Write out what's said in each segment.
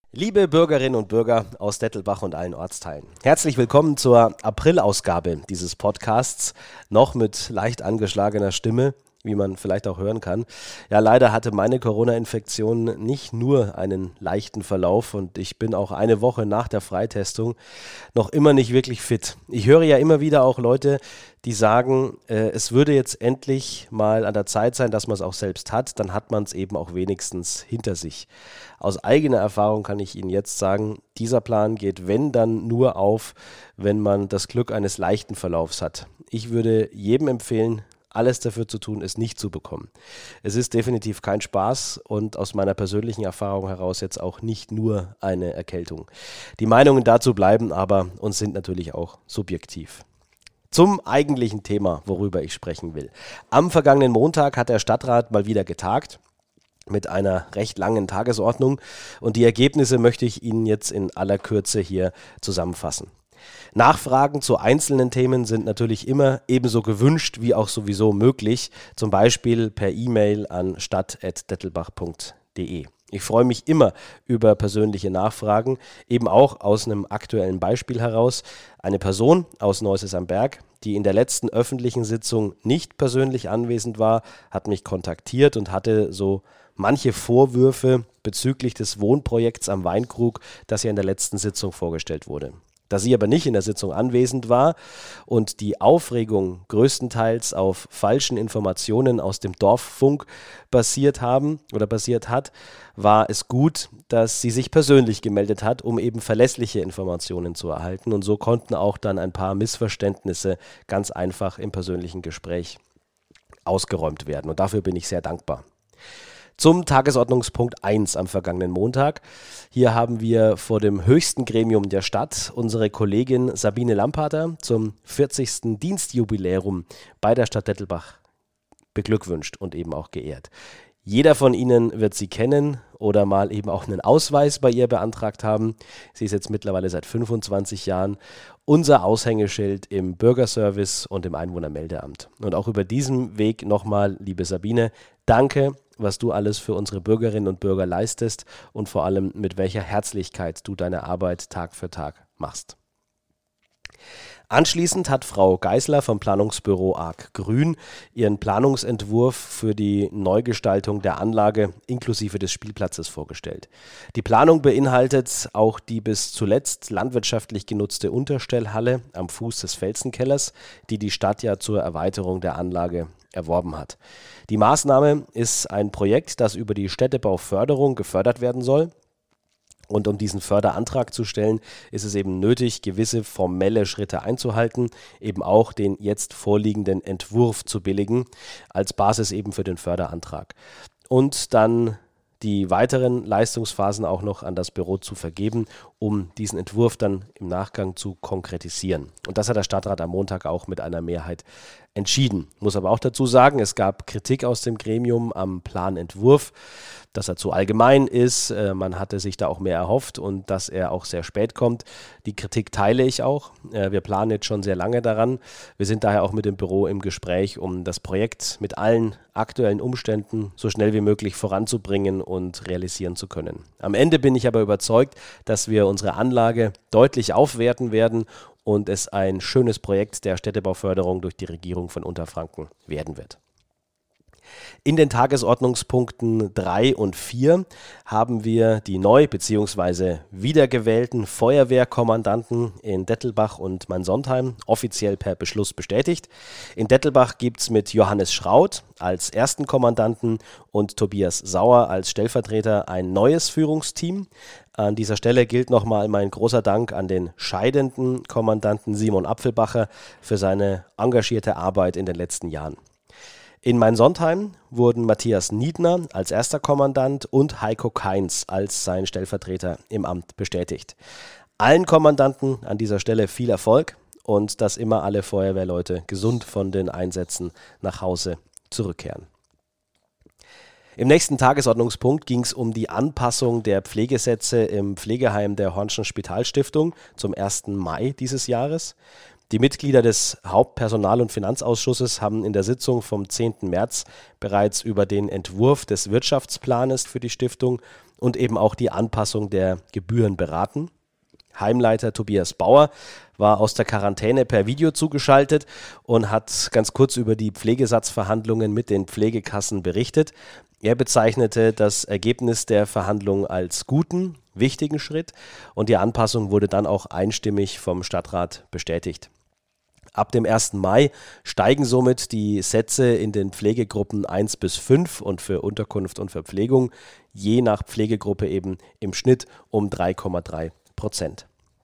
Liebe Bürgerinnen und Bürger aus Dettelbach und allen Ortsteilen, herzlich willkommen zur April-Ausgabe dieses Podcasts, noch mit leicht angeschlagener Stimme, wie man vielleicht auch hören kann. Ja, leider hatte meine Corona-Infektion nicht nur einen leichten Verlauf und ich bin auch eine Woche nach der Freitestung noch immer nicht wirklich fit. Ich höre ja immer wieder auch Leute, die sagen, es würde jetzt endlich mal an der Zeit sein, dass man es auch selbst hat, dann hat man es eben auch wenigstens hinter sich. Aus eigener Erfahrung kann ich Ihnen jetzt sagen, dieser Plan geht, wenn dann nur auf, wenn man das Glück eines leichten Verlaufs hat. Ich würde jedem empfehlen, alles dafür zu tun, es nicht zu bekommen. Es ist definitiv kein Spaß und aus meiner persönlichen Erfahrung heraus jetzt auch nicht nur eine Erkältung. Die Meinungen dazu bleiben aber und sind natürlich auch subjektiv. Zum eigentlichen Thema, worüber ich sprechen will. Am vergangenen Montag hat der Stadtrat mal wieder getagt mit einer recht langen Tagesordnung und die Ergebnisse möchte ich Ihnen jetzt in aller Kürze hier zusammenfassen. Nachfragen zu einzelnen Themen sind natürlich immer ebenso gewünscht wie auch sowieso möglich, zum Beispiel per E-Mail an stadt@dettelbach.de. Ich freue mich immer über persönliche Nachfragen, eben auch aus einem aktuellen Beispiel heraus. Eine Person aus Neuses am Berg, die in der letzten öffentlichen Sitzung nicht persönlich anwesend war, hat mich kontaktiert und hatte so manche Vorwürfe bezüglich des Wohnprojekts am Weinkrug, das ja in der letzten Sitzung vorgestellt wurde. Da sie aber nicht in der Sitzung anwesend war und die Aufregung größtenteils auf falschen Informationen aus dem Dorffunk basiert hat, war es gut, dass sie sich persönlich gemeldet hat, um eben verlässliche Informationen zu erhalten. Und so konnten auch dann ein paar Missverständnisse ganz einfach im persönlichen Gespräch ausgeräumt werden. Und dafür bin ich sehr dankbar. Zum Tagesordnungspunkt 1 am vergangenen Montag. Hier haben wir vor dem höchsten Gremium der Stadt unsere Kollegin Sabine Lampater zum 40. Dienstjubiläum bei der Stadt Dettelbach beglückwünscht und eben auch geehrt. Jeder von Ihnen wird sie kennen oder mal eben auch einen Ausweis bei ihr beantragt haben. Sie ist jetzt mittlerweile seit 25 Jahren unser Aushängeschild im Bürgerservice und im Einwohnermeldeamt. Und auch über diesen Weg nochmal, liebe Sabine, danke, was du alles für unsere Bürgerinnen und Bürger leistest und vor allem mit welcher Herzlichkeit du deine Arbeit Tag für Tag machst. Anschließend hat Frau Geisler vom Planungsbüro Arc Grün ihren Planungsentwurf für die Neugestaltung der Anlage inklusive des Spielplatzes vorgestellt. Die Planung beinhaltet auch die bis zuletzt landwirtschaftlich genutzte Unterstellhalle am Fuß des Felsenkellers, die die Stadt ja zur Erweiterung der Anlage erworben hat. Die Maßnahme ist ein Projekt, das über die Städtebauförderung gefördert werden soll. Und um diesen Förderantrag zu stellen, ist es eben nötig, gewisse formelle Schritte einzuhalten, eben auch den jetzt vorliegenden Entwurf zu billigen, als Basis eben für den Förderantrag. Und dann die weiteren Leistungsphasen auch noch an das Büro zu vergeben, um diesen Entwurf dann im Nachgang zu konkretisieren. Und das hat der Stadtrat am Montag auch mit einer Mehrheit entschieden. Muss aber auch dazu sagen, es gab Kritik aus dem Gremium am Planentwurf, dass er zu allgemein ist, man hatte sich da auch mehr erhofft und dass er auch sehr spät kommt. Die Kritik teile ich auch. Wir planen jetzt schon sehr lange daran. Wir sind daher auch mit dem Büro im Gespräch, um das Projekt mit allen aktuellen Umständen so schnell wie möglich voranzubringen und realisieren zu können. Am Ende bin ich aber überzeugt, dass wir unsere Anlage deutlich aufwerten werden und es ein schönes Projekt der Städtebauförderung durch die Regierung von Unterfranken werden wird. In den Tagesordnungspunkten 3 und 4 haben wir die neu bzw. wiedergewählten Feuerwehrkommandanten in Dettelbach und Mainsondheim offiziell per Beschluss bestätigt. In Dettelbach gibt es mit Johannes Schraut als ersten Kommandanten und Tobias Sauer als Stellvertreter ein neues Führungsteam. An dieser Stelle gilt nochmal mein großer Dank an den scheidenden Kommandanten Simon Apfelbacher für seine engagierte Arbeit in den letzten Jahren. In Mainsondheim wurden Matthias Niedner als erster Kommandant und Heiko Kainz als sein Stellvertreter im Amt bestätigt. Allen Kommandanten an dieser Stelle viel Erfolg und dass immer alle Feuerwehrleute gesund von den Einsätzen nach Hause zurückkehren. Im nächsten Tagesordnungspunkt ging es um die Anpassung der Pflegesätze im Pflegeheim der Horn'schen Spitalstiftung zum 1. Mai dieses Jahres. Die Mitglieder des Hauptpersonal- und Finanzausschusses haben in der Sitzung vom 10. März bereits über den Entwurf des Wirtschaftsplanes für die Stiftung und eben auch die Anpassung der Gebühren beraten. Heimleiter Tobias Bauer war aus der Quarantäne per Video zugeschaltet und hat ganz kurz über die Pflegesatzverhandlungen mit den Pflegekassen berichtet. Er bezeichnete das Ergebnis der Verhandlungen als guten, wichtigen Schritt und die Anpassung wurde dann auch einstimmig vom Stadtrat bestätigt. Ab dem 1. Mai steigen somit die Sätze in den Pflegegruppen 1 bis 5 und für Unterkunft und Verpflegung je nach Pflegegruppe eben im Schnitt um 3,3%.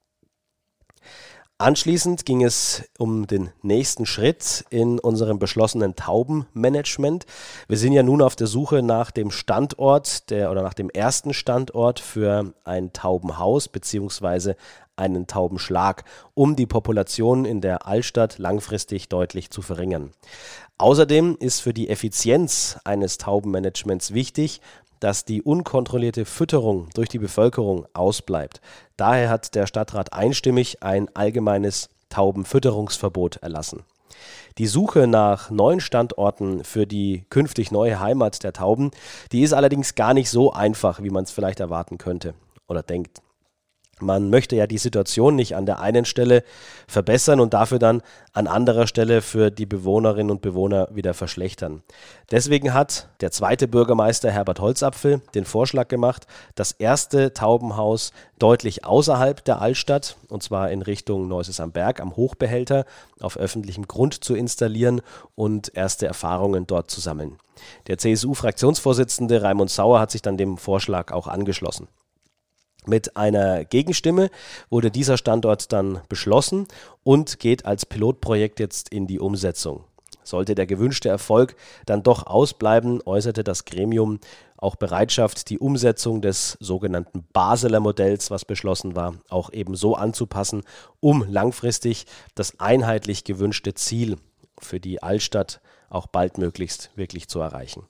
Anschließend ging es um den nächsten Schritt in unserem beschlossenen Taubenmanagement. Wir sind ja nun auf der Suche nach dem Standort nach dem ersten Standort für ein Taubenhaus bzw. einen Taubenschlag, um die Population in der Altstadt langfristig deutlich zu verringern. Außerdem ist für die Effizienz eines Taubenmanagements wichtig, dass die unkontrollierte Fütterung durch die Bevölkerung ausbleibt. Daher hat der Stadtrat einstimmig ein allgemeines Taubenfütterungsverbot erlassen. Die Suche nach neuen Standorten für die künftig neue Heimat der Tauben, die ist allerdings gar nicht so einfach, wie man es vielleicht erwarten könnte oder denkt. Man möchte ja die Situation nicht an der einen Stelle verbessern und dafür dann an anderer Stelle für die Bewohnerinnen und Bewohner wieder verschlechtern. Deswegen hat der zweite Bürgermeister Herbert Holzapfel den Vorschlag gemacht, das erste Taubenhaus deutlich außerhalb der Altstadt, und zwar in Richtung Neuses am Berg am Hochbehälter, auf öffentlichem Grund zu installieren und erste Erfahrungen dort zu sammeln. Der CSU-Fraktionsvorsitzende Raimund Sauer hat sich dann dem Vorschlag auch angeschlossen. Mit einer Gegenstimme wurde dieser Standort dann beschlossen und geht als Pilotprojekt jetzt in die Umsetzung. Sollte der gewünschte Erfolg dann doch ausbleiben, äußerte das Gremium auch Bereitschaft, die Umsetzung des sogenannten Basler Modells, was beschlossen war, auch eben so anzupassen, um langfristig das einheitlich gewünschte Ziel für die Altstadt auch baldmöglichst wirklich zu erreichen.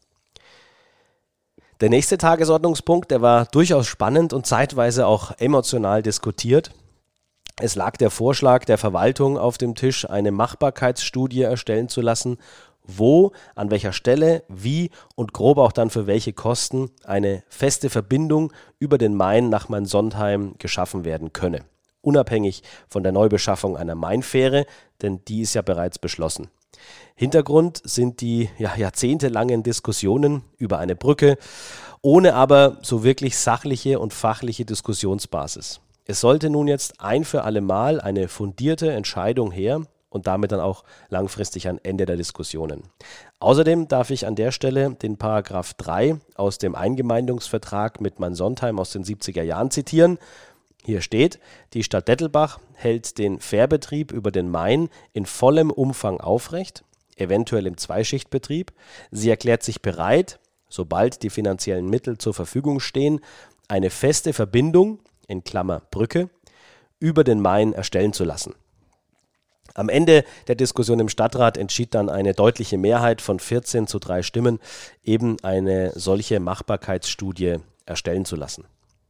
Der nächste Tagesordnungspunkt, der war durchaus spannend und zeitweise auch emotional diskutiert. Es lag der Vorschlag der Verwaltung auf dem Tisch, eine Machbarkeitsstudie erstellen zu lassen, wo, an welcher Stelle, wie und grob auch dann für welche Kosten eine feste Verbindung über den Main nach Mainsondheim geschaffen werden könne. Unabhängig von der Neubeschaffung einer Mainfähre, denn die ist ja bereits beschlossen. Hintergrund sind die jahrzehntelangen Diskussionen über eine Brücke, ohne aber so wirklich sachliche und fachliche Diskussionsbasis. Es sollte nun jetzt ein für alle Mal eine fundierte Entscheidung her und damit dann auch langfristig ein Ende der Diskussionen. Außerdem darf ich an der Stelle den Paragraph 3 aus dem Eingemeindungsvertrag mit Mainsondheim aus den 70er Jahren zitieren. Hier steht, die Stadt Dettelbach hält den Fährbetrieb über den Main in vollem Umfang aufrecht, eventuell im Zweischichtbetrieb. Sie erklärt sich bereit, sobald die finanziellen Mittel zur Verfügung stehen, eine feste Verbindung, in Klammer Brücke, über den Main erstellen zu lassen. Am Ende der Diskussion im Stadtrat entschied dann eine deutliche Mehrheit von 14:3 Stimmen, eben eine solche Machbarkeitsstudie erstellen zu lassen.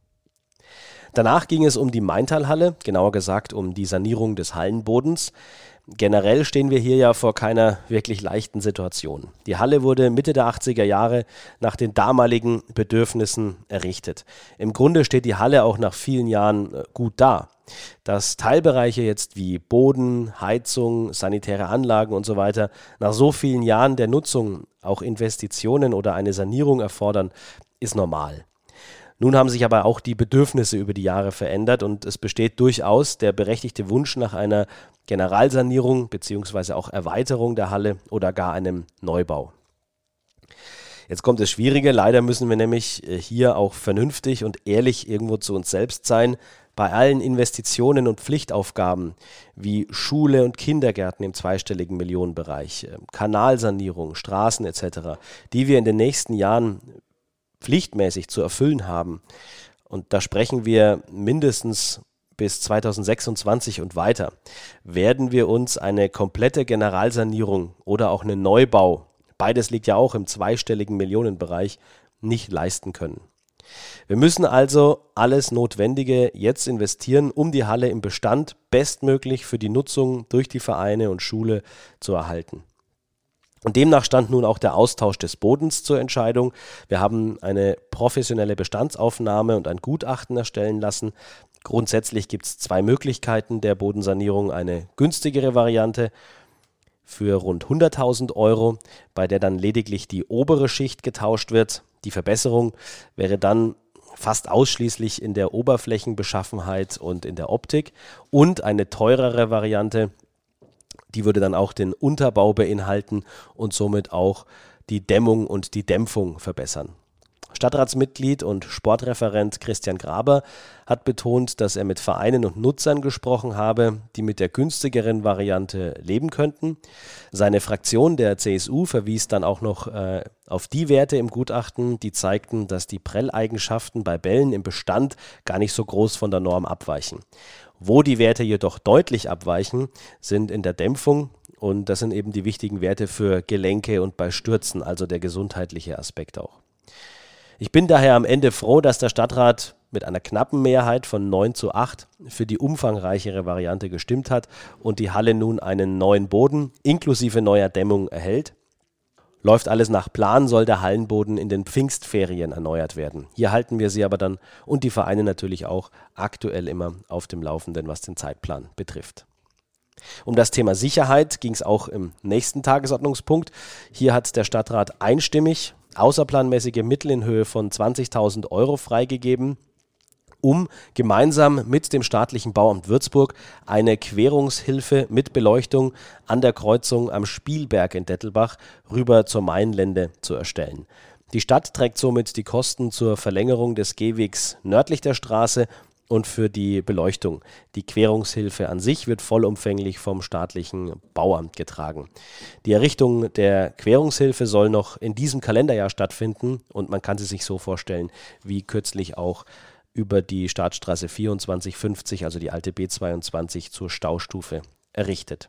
Danach ging es um die Maintalhalle, genauer gesagt um die Sanierung des Hallenbodens. Generell stehen wir hier ja vor keiner wirklich leichten Situation. Die Halle wurde Mitte der 80er Jahre nach den damaligen Bedürfnissen errichtet. Im Grunde steht die Halle auch nach vielen Jahren gut da. Dass Teilbereiche jetzt wie Boden, Heizung, sanitäre Anlagen und so weiter nach so vielen Jahren der Nutzung auch Investitionen oder eine Sanierung erfordern, ist normal. Nun haben sich aber auch die Bedürfnisse über die Jahre verändert und es besteht durchaus der berechtigte Wunsch nach einer Generalsanierung bzw. auch Erweiterung der Halle oder gar einem Neubau. Jetzt kommt das Schwierige, leider müssen wir nämlich hier auch vernünftig und ehrlich irgendwo zu uns selbst sein. Bei allen Investitionen und Pflichtaufgaben wie Schule und Kindergärten im zweistelligen Millionenbereich, Kanalsanierung, Straßen etc., die wir in den nächsten Jahren pflichtmäßig zu erfüllen haben. Und da sprechen wir mindestens bis 2026 und weiter, werden wir uns eine komplette Generalsanierung oder auch einen Neubau, beides liegt ja auch im zweistelligen Millionenbereich, nicht leisten können. Wir müssen also alles Notwendige jetzt investieren, um die Halle im Bestand bestmöglich für die Nutzung durch die Vereine und Schule zu erhalten. Und demnach stand nun auch der Austausch des Bodens zur Entscheidung. Wir haben eine professionelle Bestandsaufnahme und ein Gutachten erstellen lassen. Grundsätzlich gibt es 2 Möglichkeiten der Bodensanierung. Eine günstigere Variante für rund 100.000 Euro, bei der dann lediglich die obere Schicht getauscht wird. Die Verbesserung wäre dann fast ausschließlich in der Oberflächenbeschaffenheit und in der Optik. Und eine teurere Variante, die würde dann auch den Unterbau beinhalten und somit auch die Dämmung und die Dämpfung verbessern. Stadtratsmitglied und Sportreferent Christian Graber hat betont, dass er mit Vereinen und Nutzern gesprochen habe, die mit der günstigeren Variante leben könnten. Seine Fraktion der CSU verwies dann auch noch auf die Werte im Gutachten, die zeigten, dass die Prelleigenschaften bei Bällen im Bestand gar nicht so groß von der Norm abweichen. Wo die Werte jedoch deutlich abweichen, sind in der Dämpfung, und das sind eben die wichtigen Werte für Gelenke und bei Stürzen, also der gesundheitliche Aspekt auch. Ich bin daher am Ende froh, dass der Stadtrat mit einer knappen Mehrheit von 9:8 für die umfangreichere Variante gestimmt hat und die Halle nun einen neuen Boden inklusive neuer Dämmung erhält. Läuft alles nach Plan, soll der Hallenboden in den Pfingstferien erneuert werden. Hier halten wir Sie aber dann und die Vereine natürlich auch aktuell immer auf dem Laufenden, was den Zeitplan betrifft. Um das Thema Sicherheit ging es auch im nächsten Tagesordnungspunkt. Hier hat der Stadtrat einstimmig außerplanmäßige Mittel in Höhe von 20.000 Euro freigegeben, um gemeinsam mit dem staatlichen Bauamt Würzburg eine Querungshilfe mit Beleuchtung an der Kreuzung am Spielberg in Dettelbach rüber zur Mainlände zu erstellen. Die Stadt trägt somit die Kosten zur Verlängerung des Gehwegs nördlich der Straße und für die Beleuchtung. Die Querungshilfe an sich wird vollumfänglich vom staatlichen Bauamt getragen. Die Errichtung der Querungshilfe soll noch in diesem Kalenderjahr stattfinden und man kann sie sich so vorstellen, wie kürzlich auch über die Startstraße 2450, also die alte B22, zur Staustufe errichtet.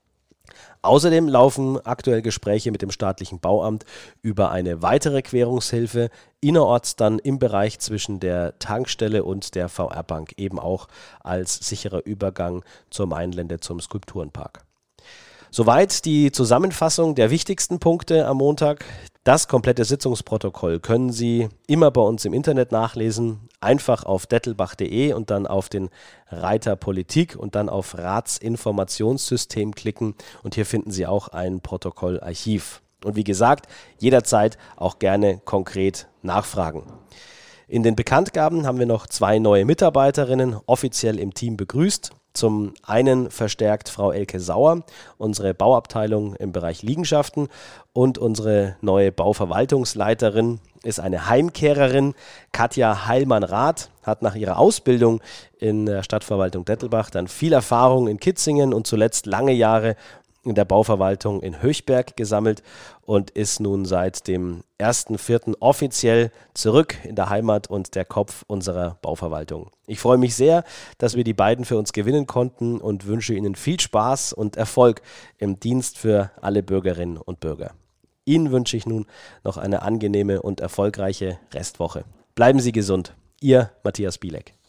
Außerdem laufen aktuell Gespräche mit dem staatlichen Bauamt über eine weitere Querungshilfe, innerorts dann im Bereich zwischen der Tankstelle und der VR-Bank, eben auch als sicherer Übergang zur Mainlände zum Skulpturenpark. Soweit die Zusammenfassung der wichtigsten Punkte am Montag. Das komplette Sitzungsprotokoll können Sie immer bei uns im Internet nachlesen. Einfach auf dettelbach.de und dann auf den Reiter Politik und dann auf Ratsinformationssystem klicken. Und hier finden Sie auch ein Protokollarchiv. Und wie gesagt, jederzeit auch gerne konkret nachfragen. In den Bekanntgaben haben wir noch 2 neue Mitarbeiterinnen offiziell im Team begrüßt. Zum einen verstärkt Frau Elke Sauer unsere Bauabteilung im Bereich Liegenschaften und unsere neue Bauverwaltungsleiterin ist eine Heimkehrerin. Katja Heilmann-Rath hat nach ihrer Ausbildung in der Stadtverwaltung Dettelbach dann viel Erfahrung in Kitzingen und zuletzt lange Jahre in der Bauverwaltung in Höchberg gesammelt und ist nun seit dem 1.4. offiziell zurück in der Heimat und der Kopf unserer Bauverwaltung. Ich freue mich sehr, dass wir die beiden für uns gewinnen konnten und wünsche Ihnen viel Spaß und Erfolg im Dienst für alle Bürgerinnen und Bürger. Ihnen wünsche ich nun noch eine angenehme und erfolgreiche Restwoche. Bleiben Sie gesund. Ihr Matthias Bielek.